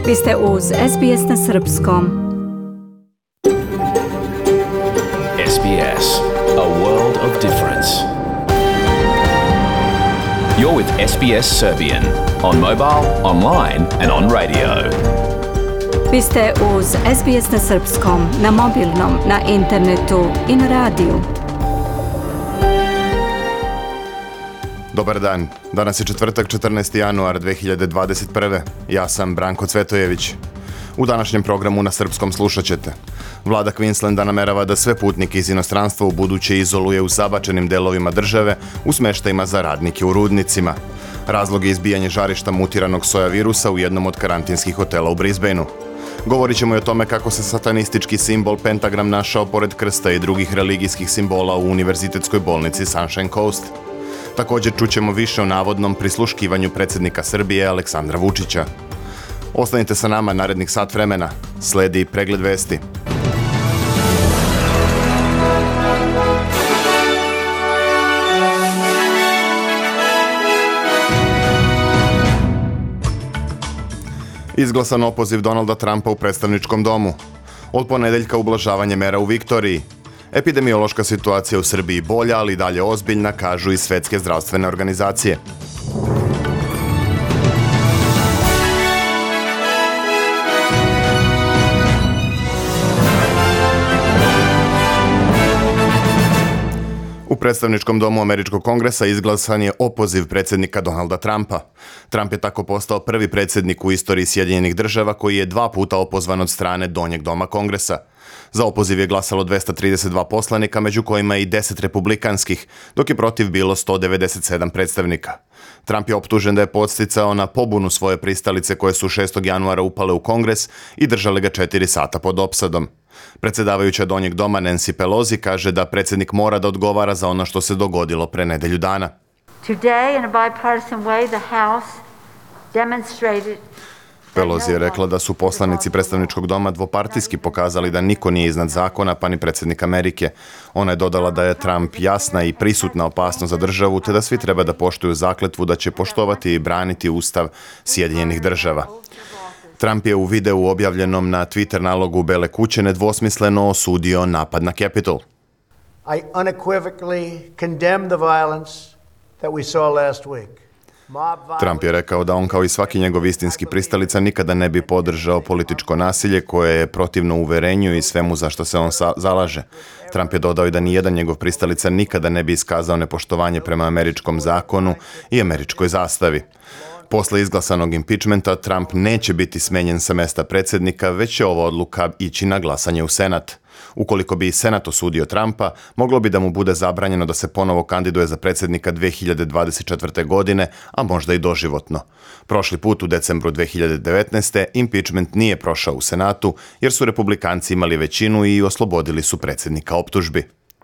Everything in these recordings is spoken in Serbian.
Vi ste uz SBS na Srpskom. SBS, a world of difference. You're with SBS Serbian on mobile, online and on radio. Vi ste uz SBS na Srpskom, na mobilnom, na internetu i na radiju. Dobar dan. Danas je četvrtak, 14. januar 2021. Ja sam Branko Cvetojević. U današnjem programu na srpskom slušat ćete. Vlada Queenslanda namerava da sve putnike iz inostranstva u buduće izoluje u zabačenim delovima države u smeštajima za radnike u rudnicima. Razlog je izbijanje žarišta mutiranog soja virusa u jednom od karantinskih hotela u Brisbaneu. Govorit ćemo i o tome kako se satanistički simbol pentagram našao pored krsta i drugih religijskih simbola u univerzitetskoj bolnici Sunshine Coast. Također čućemo više o navodnom prisluškivanju predsjednika Srbije Aleksandra Vučića. Ostanite sa nama narednih sat vremena. Sledi pregled vesti. Izglasan opoziv Donalda Trumpa u predstavničkom domu. Od ponedeljka ublažavanje mera u Viktoriji. Epidemiološka situacija u Srbiji bolja, ali dalje ozbiljna, kažu i Svetske zdravstvene organizacije. U predstavničkom domu Američkog kongresa izglasan je opoziv predsjednika Donalda Trumpa. Trump je tako postao prvi predsjednik u istoriji Sjedinjenih država koji je 2 puta opozvan od strane Donjeg doma kongresa. Za opoziv je glasalo 232 poslanika, među kojima i 10 republikanskih, dok je protiv bilo 197 predstavnika. Trump je optužen da je podsticao na pobunu svoje pristalice koje su 6. januara upale u kongres i držale ga 4 sata pod opsadom. Predsjedavajuća Donjeg doma Nancy Pelosi kaže da predsjednik mora da odgovara za ono što se dogodilo pre nedelju dana. Today, in a bipartisan way, the House demonstrated. Pelosi je rekla da su poslanici predstavničkog doma dvopartijski pokazali da niko nije iznad zakona, pa ni predsjednik Amerike. Ona je dodala da je Trump jasna i prisutna opasnost za državu, te da svi treba da poštuju zakletvu da će poštovati i braniti Ustav Sjedinjenih država. Trump je u videu objavljenom na Twitter nalogu Bele kuće nedvosmisleno osudio napad na Capitol. I unequivocally condemn the violence that we saw last week. Trump je rekao da on kao i svaki njegov istinski pristalica nikada ne bi podržao političko nasilje koje je protivno uverenju i svemu za što se on zalaže. Trump je dodao i da nijedan njegov pristalica nikada ne bi iskazao nepoštovanje prema američkom zakonu i američkoj zastavi. Posle izglasanog impeachmenta Trump neće biti smenjen sa mesta predsjednika, već će ova odluka ići na glasanje u Senat. Ukoliko bi Senat osudio Trumpa, moglo bi da mu bude zabranjeno da se ponovo kandiduje za predsjednika 2024. godine, a možda i doživotno. Prošli put u decembru 2019. impeachment nije prošao u Senatu jer su republikanci imali većinu i oslobodili su predsjednika optužbi.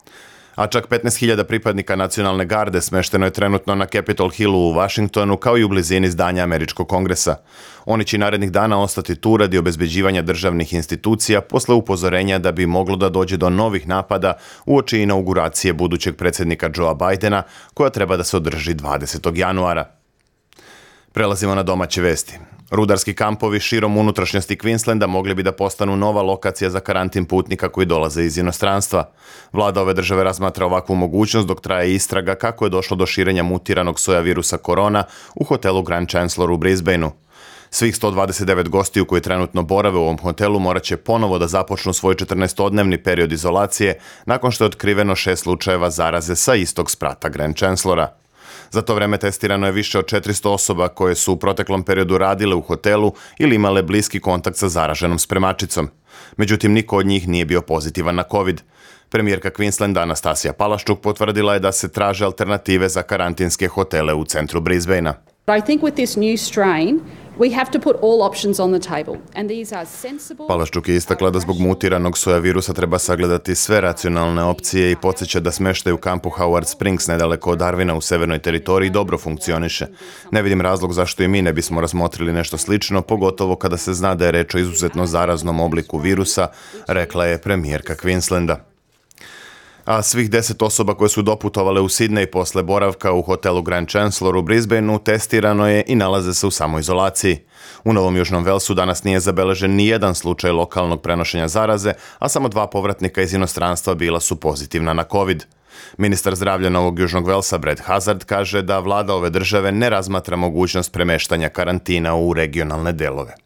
A čak 15.000 pripadnika nacionalne garde smešteno je trenutno na Capitol Hillu u Washingtonu kao i u blizini zdanja Američkog kongresa. Oni će narednih dana ostati tu radi obezbeđivanja državnih institucija posle upozorenja da bi moglo da dođe do novih napada uoči inauguracije budućeg predsjednika Joea Bidena koja treba da se održi 20. januara. Prelazimo na domaće vesti. Rudarski kampovi širom unutrašnjosti Queenslanda mogli bi da postanu nova lokacija za karantin putnika koji dolaze iz inostranstva. Vlada ove države razmatra ovakvu mogućnost dok traje istraga kako je došlo do širenja mutiranog soja virusa korona u hotelu Grand Chancellor u Brisbaneu. Svih 129 gostiju koji trenutno borave u ovom hotelu morat će ponovo da započnu svoj 14-dnevni period izolacije nakon što je otkriveno 6 slučajeva zaraze sa istog sprata Grand Chancellora. Za to vreme testirano je više od 400 osoba koje su u proteklom periodu radile u hotelu ili imale bliski kontakt sa zaraženom spremačicom. Međutim, niko od njih nije bio pozitivan na COVID. Premijerka Queenslanda Anastasija Palaščuk potvrdila je da se traže alternative za karantinske hotele u centru Brisbanea. I think with this new strain, we have to put all options on the table. And these are sensible. Palaščuk je istakla da zbog mutiranog soja virusa treba sagledati sve racionalne opcije i podsjeća da smještaj u kampu Howard Springs nedaleko od Darwina u severnoj teritoriji dobro funkcioniše. Ne vidim razlog zašto i mi ne bismo razmotrili nešto slično, pogotovo kada se zna da je reč o izuzetno zaraznom obliku virusa, rekla je premijerka Queenslanda. A svih 10 osoba koje su doputovale u Sidney posle boravka u hotelu Grand Chancellor u Brisbaneu testirano je i nalaze se u samoizolaciji. U Novom Južnom Velsu danas nije zabeležen ni jedan slučaj lokalnog prenošenja zaraze, a samo 2 povratnika iz inostranstva bila su pozitivna na COVID. Ministar zdravlja Novog Južnog Velsa Brad Hazard kaže da vlada ove države ne razmatra mogućnost premeštanja karantina u regionalne delove.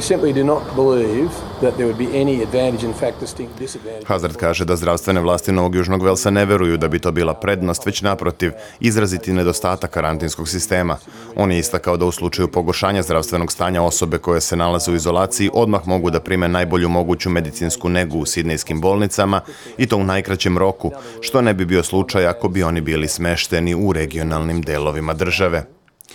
Hazard kaže da zdravstvene vlasti Novog Južnog Velsa ne veruju da bi to bila prednost, već naprotiv, izraziti nedostatak karantinskog sistema. On je istakao da u slučaju pogoršanja zdravstvenog stanja osobe koje se nalaze u izolaciji odmah mogu da prime najbolju moguću medicinsku negu u sidnejskim bolnicama i to u najkraćem roku, što ne bi bio slučaj ako bi oni bili smešteni u regionalnim delovima države.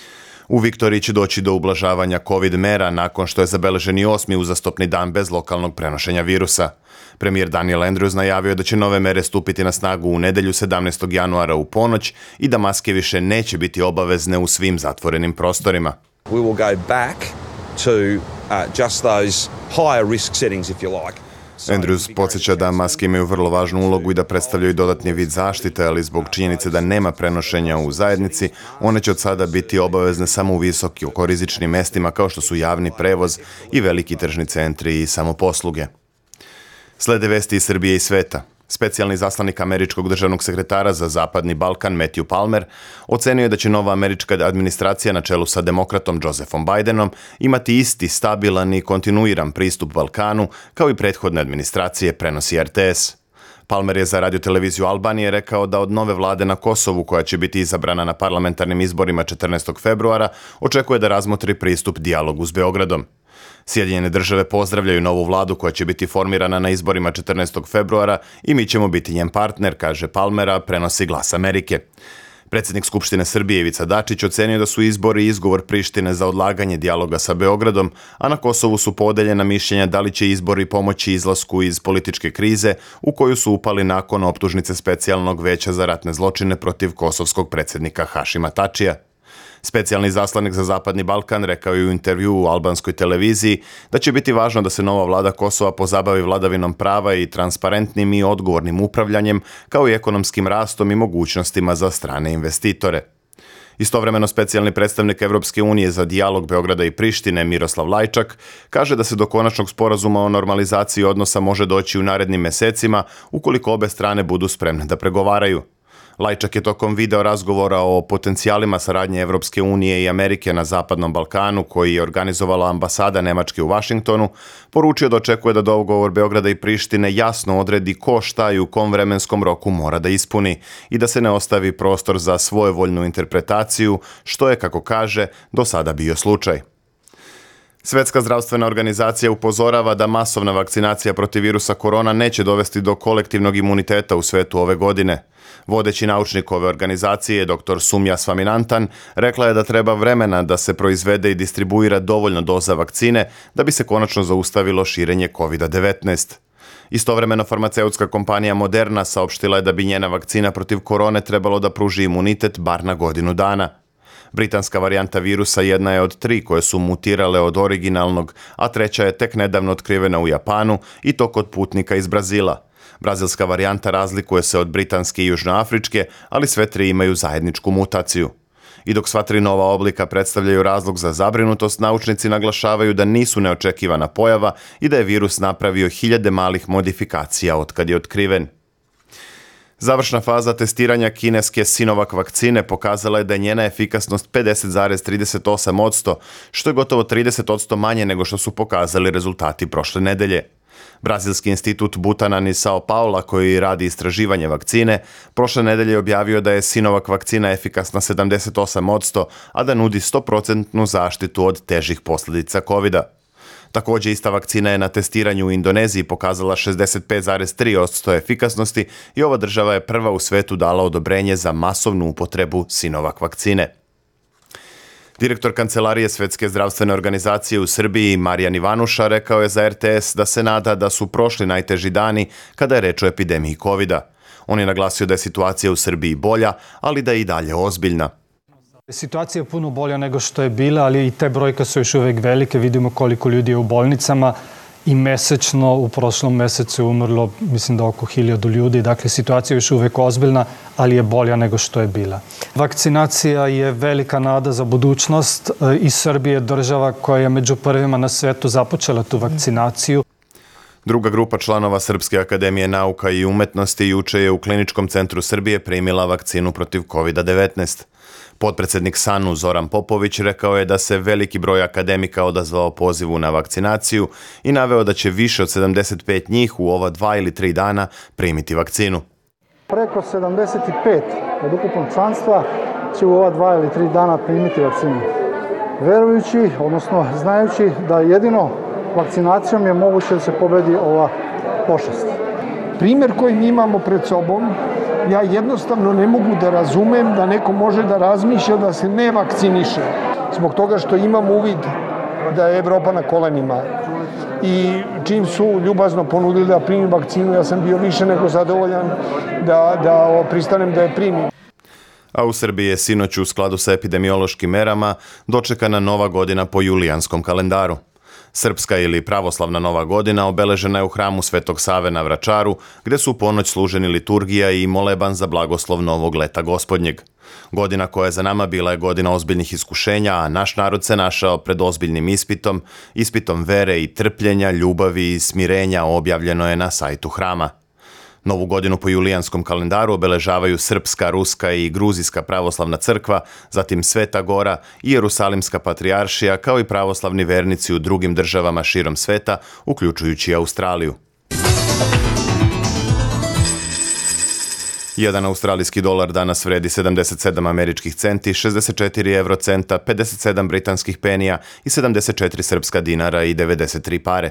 U Viktoriji će doći do ublažavanja COVID mera nakon što je zabeležen i 8. uzastopni dan bez lokalnog prenošenja virusa. Premijer Daniel Andrews najavio da će nove mere stupiti na snagu u nedelju 17. januara u ponoć i da maske više neće biti obavezne u svim zatvorenim prostorima. We will go back to just those higher risk settings, if you like. Andrews podsjeća da maske imaju vrlo važnu ulogu i da predstavljaju dodatni vid zaštite, ali zbog činjenice da nema prenošenja u zajednici, one će od sada biti obavezne samo u visokorizičnim mestima kao što su javni prevoz i veliki tržni centri i samoposluge. Slede vesti iz Srbije i sveta. Specijalni zaslanik američkog državnog sekretara za Zapadni Balkan Matthew Palmer ocenio je da će nova američka administracija na čelu sa demokratom Josephom Bidenom imati isti stabilan i kontinuiran pristup Balkanu kao i prethodne administracije, prenosi RTS. Palmer je za radioteleviziju Albanije rekao da od nove vlade na Kosovu, koja će biti izabrana na parlamentarnim izborima 14. februara, očekuje da razmotri pristup dijalogu s Beogradom. Sjedinjene države pozdravljaju novu vladu koja će biti formirana na izborima 14. februara i mi ćemo biti njen partner, kaže Palmera, prenosi Glas Amerike. Predsjednik Skupštine Srbije Ivica Dačić ocenio da su izbori izgovor Prištine za odlaganje dijaloga sa Beogradom, a na Kosovu su podeljena mišljenja da li će izbori pomoći izlasku iz političke krize u koju su upali nakon optužnice Specijalnog veća za ratne zločine protiv kosovskog predsjednika Hašima Tačija. Specijalni zaslanik za Zapadni Balkan rekao je u intervjuu u albanskoj televiziji da će biti važno da se nova vlada Kosova pozabavi vladavinom prava i transparentnim i odgovornim upravljanjem, kao i ekonomskim rastom i mogućnostima za strane investitore. Istovremeno specijalni predstavnik Evropske unije za dijalog Beograda i Prištine Miroslav Lajčak kaže da se do konačnog sporazuma o normalizaciji odnosa može doći u narednim mesecima ukoliko obe strane budu spremne da pregovaraju. Lajčak je tokom video razgovora o potencijalima saradnje Evropske unije i Amerike na Zapadnom Balkanu, koji je organizovala ambasada Nemačke u Vašingtonu, poručio da očekuje da dogovor Beograda i Prištine jasno odredi ko šta i u kom vremenskom roku mora da ispuni i da se ne ostavi prostor za svojevoljnu interpretaciju, što je, kako kaže, do sada bio slučaj. Svetska zdravstvena organizacija upozorava da masovna vakcinacija protiv virusa korona neće dovesti do kolektivnog imuniteta u svetu ove godine. Vodeći naučnik ove organizacije, dr. Sumya Swaminathan, rekla je da treba vremena da se proizvede i distribuira dovoljno doza vakcine da bi se konačno zaustavilo širenje COVID-19. Istovremeno farmaceutska kompanija Moderna saopštila je da bi njena vakcina protiv korone trebalo da pruži imunitet bar na godinu dana. Britanska varijanta virusa jedna je od 3 koje su mutirale od originalnog, a treća je tek nedavno otkrivena u Japanu i to kod putnika iz Brazila. Brazilska varijanta razlikuje se od britanske i južnoafričke, ali sve 3 imaju zajedničku mutaciju. I dok sva 3 nova oblika predstavljaju razlog za zabrinutost, naučnici naglašavaju da nisu neočekivana pojava i da je virus napravio hiljade malih modifikacija otkad je otkriven. Završna faza testiranja kineske Sinovac vakcine pokazala je da je njena efikasnost 50,38%, što je gotovo 30% manje nego što su pokazali rezultati prošle nedelje. Brazilski institut Butantan iz Sao Paula, koji radi istraživanje vakcine, prošle nedelje je objavio da je Sinovac vakcina efikasna 78%, a da nudi 100% zaštitu od težih posljedica COVID-a. Također, ista vakcina je na testiranju u Indoneziji pokazala 65,3% efikasnosti i ova država je prva u svetu dala odobrenje za masovnu upotrebu Sinovac vakcine. Direktor Kancelarije Svetske zdravstvene organizacije u Srbiji, Marijan Ivanuša, rekao je za RTS da se nada da su prošli najteži dani kada je reč o epidemiji COVID-a. On je naglasio da je situacija u Srbiji bolja, ali da je i dalje ozbiljna. Situacija je puno bolja nego što je bila, ali i te brojke su još uvijek velike. Vidimo koliko ljudi je u bolnicama i mesečno u prošlom mesecu je umrlo, mislim da oko 1000 ljudi. Dakle, situacija je još uvijek ozbiljna, ali je bolja nego što je bila. Vakcinacija je velika nada za budućnost i Srbija je država koja je među prvima na svetu započela tu vakcinaciju. Druga grupa članova Srpske akademije nauka i umetnosti juče je u Kliničkom centru Srbije primila vakcinu protiv COVID-19. Potpredsjednik SANU Zoran Popović rekao je da se veliki broj akademika odazvao pozivu na vakcinaciju i naveo da će više od 75 njih u ova 2 ili 3 dana primiti vakcinu. Preko 75 od ukupnog članstva će u ova 2 ili 3 dana primiti vakcinu. Verujući, odnosno znajući da jedino vakcinacijom je moguće da se pobedi ova pošast. Primjer koji mi imamo pred sobom, ja jednostavno ne mogu da razumem da neko može da razmišlja da se ne vakciniše. Zbog toga što imam uvid da je Evropa na kolenima. I čim su ljubazno ponudili da primim vakcinu, ja sam bio više nego zadovoljan da pristanem da je primim. A u Srbiji je sinoć u skladu sa epidemiološkim merama dočekana nova godina po julijanskom kalendaru. Srpska ili pravoslavna nova godina obeležena je u hramu Svetog Save na Vračaru, gde su u ponoć služeni liturgija i moleban za blagoslov novog leta gospodnjeg. Godina koja je za nama bila je godina ozbiljnih iskušenja, a naš narod se našao pred ozbiljnim ispitom vere i trpljenja, ljubavi i smirenja, objavljeno je na sajtu hrama. Novu godinu po julijanskom kalendaru obeležavaju Srpska, Ruska i Gruzijska pravoslavna crkva, zatim Sveta Gora i Jerusalimska patrijaršija, kao i pravoslavni vernici u drugim državama širom sveta, uključujući Australiju. Jedan australijski dolar danas vredi 77 američkih centi, 64 eurocenta, 57 britanskih penija i 74 srpska dinara i 93 pare.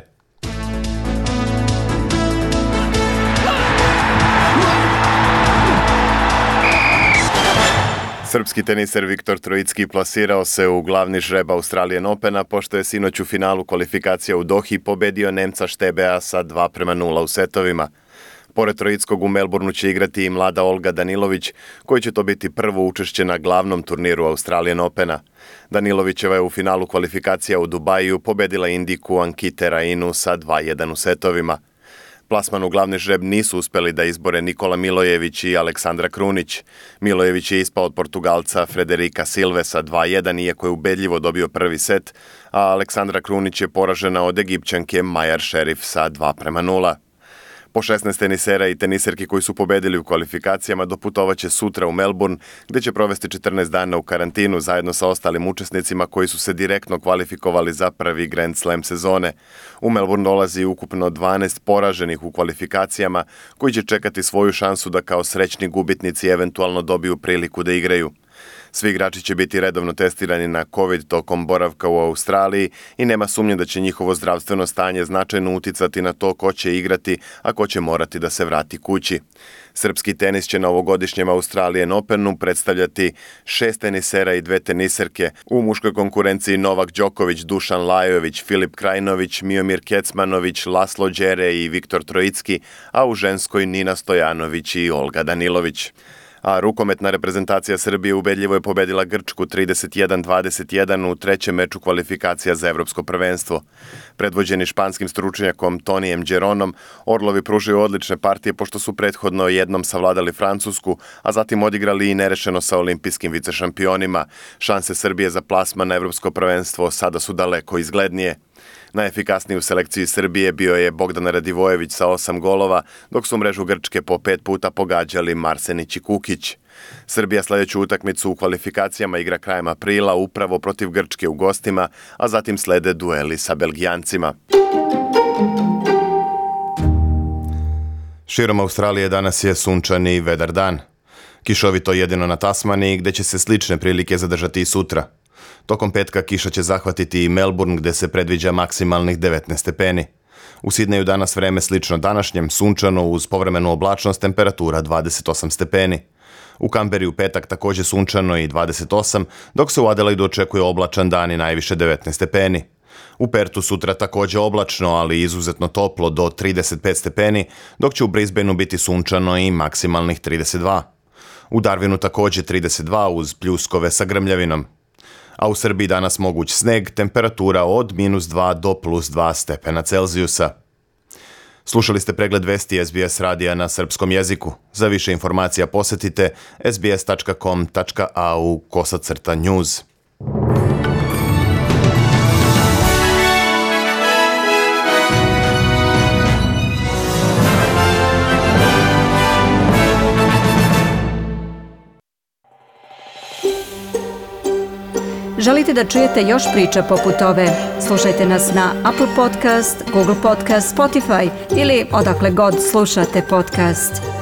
Srpski teniser Viktor Trojicki plasirao se u glavni žreb Australian Opena, pošto je sinoć u finalu kvalifikacija u Dohi pobedio Nemca Štebea sa 2:0 u setovima. Pored Trojickog u Melbourneu će igrati i mlada Olga Danilović, koji će to biti prvo učešće na glavnom turniru Australian Opena. Danilovićeva je u finalu kvalifikacija u Dubaju pobedila Indiku Ankite Rainu sa 2:1 u setovima. Plasman u glavni žreb nisu uspeli da izbore Nikola Milojević i Aleksandra Krunić. Milojević je ispao od Portugalca Frederika Silve sa 2:1, iako je ubedljivo dobio prvi set, a Aleksandra Krunić je poražena od Egipćanke Majar Šerif sa 2:0. Po 16 tenisera i teniserki koji su pobedili u kvalifikacijama doputovaće sutra u Melbourne, gdje će provesti 14 dana u karantinu zajedno sa ostalim učesnicima koji su se direktno kvalifikovali za prvi Grand Slam sezone. U Melbourne dolazi ukupno 12 poraženih u kvalifikacijama koji će čekati svoju šansu da kao srećni gubitnici eventualno dobiju priliku da igraju. Svi igrači će biti redovno testirani na COVID tokom boravka u Australiji i nema sumnje da će njihovo zdravstveno stanje značajno uticati na to ko će igrati, a ko će morati da se vrati kući. Srpski tenis će na ovogodišnjem Australian Openu predstavljati 6 tenisera i 2 teniserke. U muškoj konkurenciji Novak Đoković, Dušan Lajović, Filip Krajinović, Miomir Kecmanović, Laslo Đere i Viktor Trojicki, a u ženskoj Nina Stojanović i Olga Danilović. A rukometna reprezentacija Srbije ubedljivo je pobedila Grčku 31-21 u trećem meču kvalifikacija za evropsko prvenstvo. Predvođeni španskim stručnjakom Tonijem Đeronom, Orlovi pružaju odlične partije pošto su prethodno jednom savladali Francusku, a zatim odigrali i nerešeno sa olimpijskim vicešampionima. Šanse Srbije za plasman na evropsko prvenstvo sada su daleko izglednije. Najefikasniji u selekciji Srbije bio je Bogdan Radivojević sa 8 golova, dok su mrežu Grčke po 5 puta pogađali Marsenić i Kukić. Srbija sljedeću utakmicu u kvalifikacijama igra krajem aprila upravo protiv Grčke u gostima, a zatim slede dueli sa Belgijancima. Širom Australije danas je sunčani i vedar dan. Kišovito jedino na Tasmaniji, gde će se slične prilike zadržati i sutra. Tokom petka kiša će zahvatiti i Melbourne, gde se predviđa maksimalnih 19 stepeni. U Sidneju danas vreme slično današnjem, sunčano uz povremenu oblačnost, temperatura 28 stepeni. U Kamberi u petak također sunčano i 28, dok se u Adelaidu očekuje oblačan dan i najviše 19 stepeni. U Pertu sutra također oblačno, ali izuzetno toplo do 35 stepeni, dok će u Brisbaneu biti sunčano i maksimalnih 32. U Darwinu također 32 uz pljuskove sa grmljavinom. a u Srbiji danas moguć sneg, temperatura od -2 do +2 stepena Celzijusa. Slušali ste pregled vesti SBS radija na srpskom jeziku. Za više informacija posjetite sbs.com.au/news. Želite da čujete još priča poput ove? Slušajte nas na Apple Podcast, Google Podcast, Spotify ili odakle god slušate podcast.